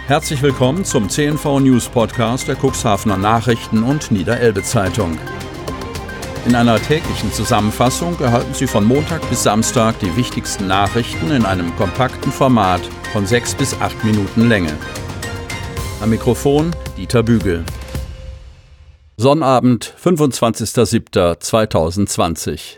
Herzlich willkommen zum CNV News Podcast der Cuxhavener Nachrichten und Niederelbe Zeitung. In einer täglichen Zusammenfassung erhalten Sie von Montag bis Samstag die wichtigsten Nachrichten in einem kompakten Format von 6 bis 8 Minuten Länge. Am Mikrofon Dieter Bügel. Sonnabend, 25.07.2020.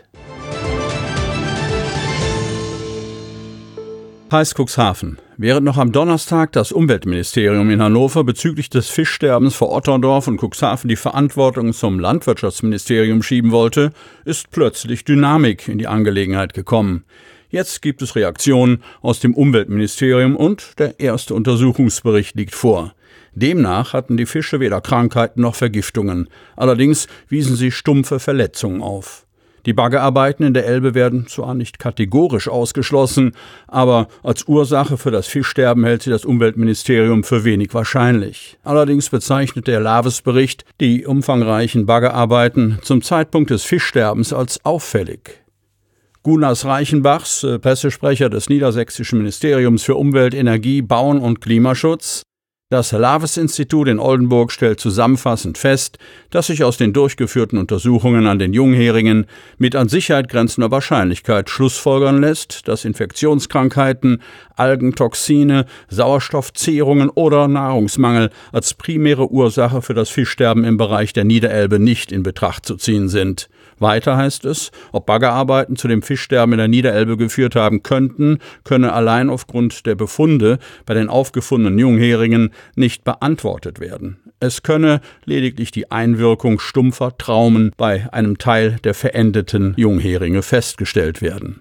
Kreis Cuxhaven. Während noch am Donnerstag das Umweltministerium in Hannover bezüglich des Fischsterbens vor Otterndorf und Cuxhaven die Verantwortung zum Landwirtschaftsministerium schieben wollte, ist plötzlich Dynamik in die Angelegenheit gekommen. Jetzt gibt es Reaktionen aus dem Umweltministerium und der erste Untersuchungsbericht liegt vor. Demnach hatten die Fische weder Krankheiten noch Vergiftungen. Allerdings wiesen sie stumpfe Verletzungen auf. Die Baggerarbeiten in der Elbe werden zwar nicht kategorisch ausgeschlossen, aber als Ursache für das Fischsterben hält sie das Umweltministerium für wenig wahrscheinlich. Allerdings bezeichnet der LAVES-Bericht die umfangreichen Baggerarbeiten zum Zeitpunkt des Fischsterbens als auffällig. Gunas Reichenbachs, Pressesprecher des Niedersächsischen Ministeriums für Umwelt, Energie, Bauen und Klimaschutz: Das LAVES-Institut in Oldenburg stellt zusammenfassend fest, dass sich aus den durchgeführten Untersuchungen an den Jungheringen mit an Sicherheit grenzender Wahrscheinlichkeit schlussfolgern lässt, dass Infektionskrankheiten, Algentoxine, Sauerstoffzehrungen oder Nahrungsmangel als primäre Ursache für das Fischsterben im Bereich der Niederelbe nicht in Betracht zu ziehen sind. Weiter heißt es, ob Baggerarbeiten zu dem Fischsterben in der Niederelbe geführt haben könnten, könne allein aufgrund der Befunde bei den aufgefundenen Jungheringen nicht beantwortet werden. Es könne lediglich die Einwirkung stumpfer Traumen bei einem Teil der verendeten Jungheringe festgestellt werden.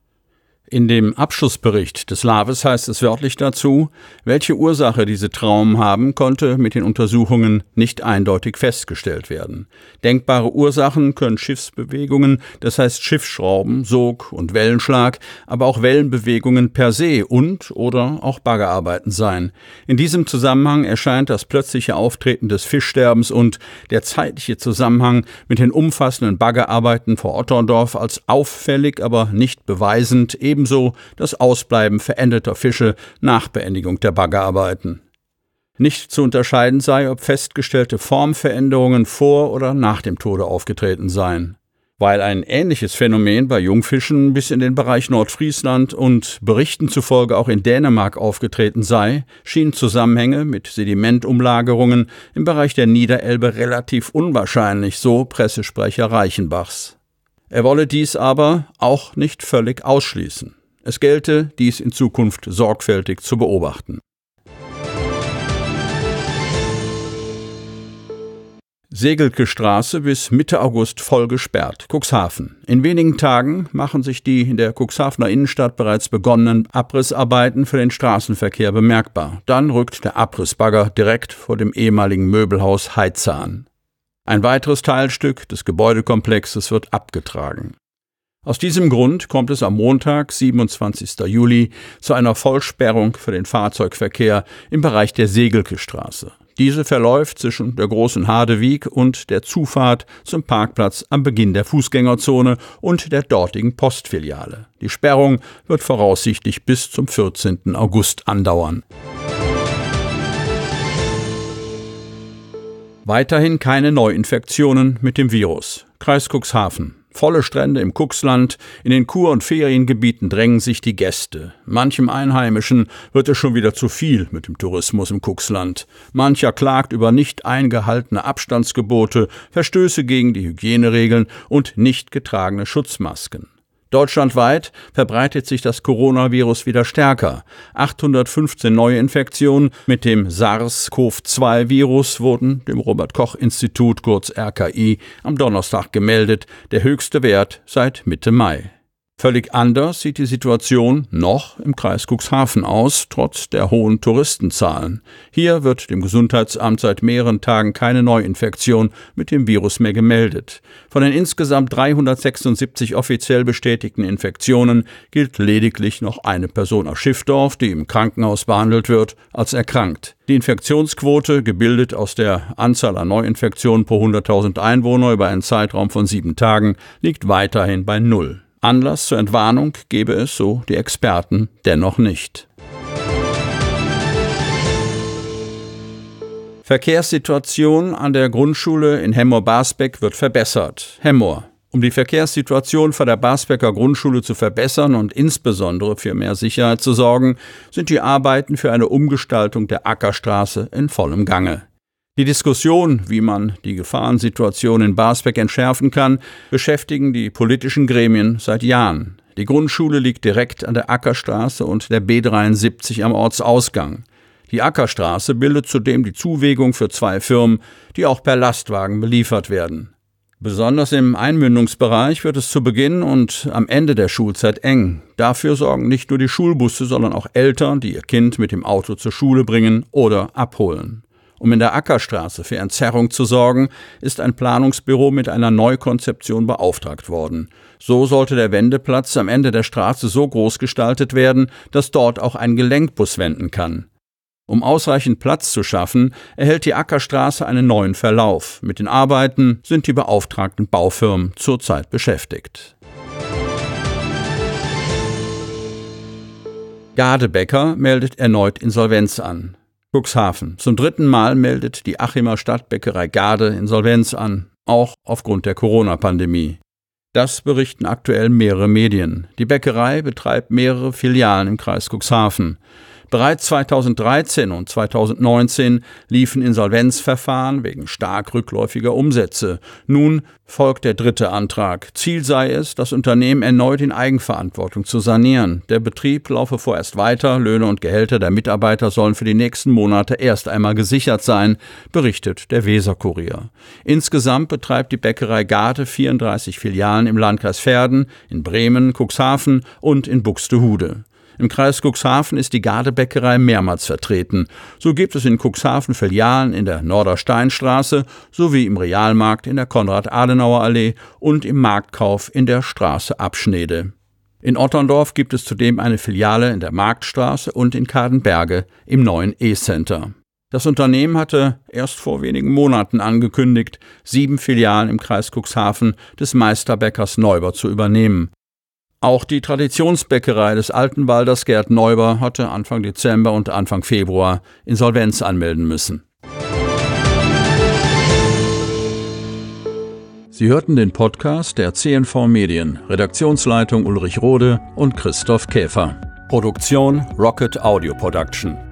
In dem Abschlussbericht des LAVES heißt es wörtlich dazu: Welche Ursache diese Traumen haben, konnte mit den Untersuchungen nicht eindeutig festgestellt werden. Denkbare Ursachen können Schiffsbewegungen, das heißt Schiffsschrauben, Sog und Wellenschlag, aber auch Wellenbewegungen per se oder auch Baggerarbeiten sein. In diesem Zusammenhang erscheint das plötzliche Auftreten des Fischsterbens und der zeitliche Zusammenhang mit den umfassenden Baggerarbeiten vor Otterndorf als auffällig, aber nicht beweisend, ebenso das Ausbleiben verendeter Fische nach Beendigung der Baggerarbeiten. Nicht zu unterscheiden sei, ob festgestellte Formveränderungen vor oder nach dem Tode aufgetreten seien. Weil ein ähnliches Phänomen bei Jungfischen bis in den Bereich Nordfriesland und Berichten zufolge auch in Dänemark aufgetreten sei, schienen Zusammenhänge mit Sedimentumlagerungen im Bereich der Niederelbe relativ unwahrscheinlich, so Pressesprecher Reichenbachs. Er wolle dies aber auch nicht völlig ausschließen. Es gelte, dies in Zukunft sorgfältig zu beobachten. Segelke Straße bis Mitte August voll gesperrt. Cuxhaven. In wenigen Tagen machen sich die in der Cuxhavener Innenstadt bereits begonnenen Abrissarbeiten für den Straßenverkehr bemerkbar. Dann rückt der Abrissbagger direkt vor dem ehemaligen Möbelhaus Heizer an. Ein weiteres Teilstück des Gebäudekomplexes wird abgetragen. Aus diesem Grund kommt es am Montag, 27. Juli, zu einer Vollsperrung für den Fahrzeugverkehr im Bereich der Segelke Straße. Diese verläuft zwischen der Großen Hadewieg und der Zufahrt zum Parkplatz am Beginn der Fußgängerzone und der dortigen Postfiliale. Die Sperrung wird voraussichtlich bis zum 14. August andauern. Weiterhin keine Neuinfektionen mit dem Virus. Kreis Cuxhaven. Volle Strände im Cuxland, in den Kur- und Feriengebieten drängen sich die Gäste. Manchem Einheimischen wird es schon wieder zu viel mit dem Tourismus im Cuxland. Mancher klagt über nicht eingehaltene Abstandsgebote, Verstöße gegen die Hygieneregeln und nicht getragene Schutzmasken. Deutschlandweit verbreitet sich das Coronavirus wieder stärker. 815 neue Infektionen mit dem SARS-CoV-2-Virus wurden dem Robert-Koch-Institut, kurz RKI, am Donnerstag gemeldet, der höchste Wert seit Mitte Mai. Völlig anders sieht die Situation noch im Kreis Cuxhaven aus, trotz der hohen Touristenzahlen. Hier wird dem Gesundheitsamt seit mehreren Tagen keine Neuinfektion mit dem Virus mehr gemeldet. Von den insgesamt 376 offiziell bestätigten Infektionen gilt lediglich noch eine Person aus Schiffdorf, die im Krankenhaus behandelt wird, als erkrankt. Die Infektionsquote, gebildet aus der Anzahl an Neuinfektionen pro 100.000 Einwohner über einen Zeitraum von 7 Tagen, liegt weiterhin bei 0. Anlass zur Entwarnung gebe es, so die Experten, dennoch nicht. Verkehrssituation an der Grundschule in Hemmoor-Basbeck wird verbessert. Hemmoor. Um die Verkehrssituation vor der Basbecker Grundschule zu verbessern und insbesondere für mehr Sicherheit zu sorgen, sind die Arbeiten für eine Umgestaltung der Ackerstraße in vollem Gange. Die Diskussion, wie man die Gefahrensituation in Basbeck entschärfen kann, beschäftigen die politischen Gremien seit Jahren. Die Grundschule liegt direkt an der Ackerstraße und der B73 am Ortsausgang. Die Ackerstraße bildet zudem die Zuwegung für 2 Firmen, die auch per Lastwagen beliefert werden. Besonders im Einmündungsbereich wird es zu Beginn und am Ende der Schulzeit eng. Dafür sorgen nicht nur die Schulbusse, sondern auch Eltern, die ihr Kind mit dem Auto zur Schule bringen oder abholen. Um in der Ackerstraße für Entzerrung zu sorgen, ist ein Planungsbüro mit einer Neukonzeption beauftragt worden. So sollte der Wendeplatz am Ende der Straße so groß gestaltet werden, dass dort auch ein Gelenkbus wenden kann. Um ausreichend Platz zu schaffen, erhält die Ackerstraße einen neuen Verlauf. Mit den Arbeiten sind die beauftragten Baufirmen zurzeit beschäftigt. Gadebecker meldet erneut Insolvenz an. Cuxhaven. Zum 3. Mal meldet die Achimer Stadtbäckerei Gade Insolvenz an, auch aufgrund der Corona-Pandemie. Das berichten aktuell mehrere Medien. Die Bäckerei betreibt mehrere Filialen im Kreis Cuxhaven. Bereits 2013 und 2019 liefen Insolvenzverfahren wegen stark rückläufiger Umsätze. Nun folgt der 3. Antrag. Ziel sei es, das Unternehmen erneut in Eigenverantwortung zu sanieren. Der Betrieb laufe vorerst weiter, Löhne und Gehälter der Mitarbeiter sollen für die nächsten Monate erst einmal gesichert sein, berichtet der Weser-Kurier. Insgesamt betreibt die Bäckerei Gade 34 Filialen im Landkreis Verden, in Bremen, Cuxhaven und in Buxtehude. Im Kreis Cuxhaven ist die Gade-Bäckerei mehrmals vertreten. So gibt es in Cuxhaven Filialen in der Nordersteinstraße sowie im Realmarkt in der Konrad-Adenauer-Allee und im Marktkauf in der Straße Abschnede. In Otterndorf gibt es zudem eine Filiale in der Marktstraße und in Kadenberge im neuen E-Center. Das Unternehmen hatte erst vor wenigen Monaten angekündigt, 7 Filialen im Kreis Cuxhaven des Meisterbäckers Neuber zu übernehmen. Auch die Traditionsbäckerei des Altenwalders Gerd Neuber hatte Anfang Dezember und Anfang Februar Insolvenz anmelden müssen. Sie hörten den Podcast der CNV Medien, Redaktionsleitung Ulrich Rode und Christoph Käfer. Produktion Rocket Audio Production.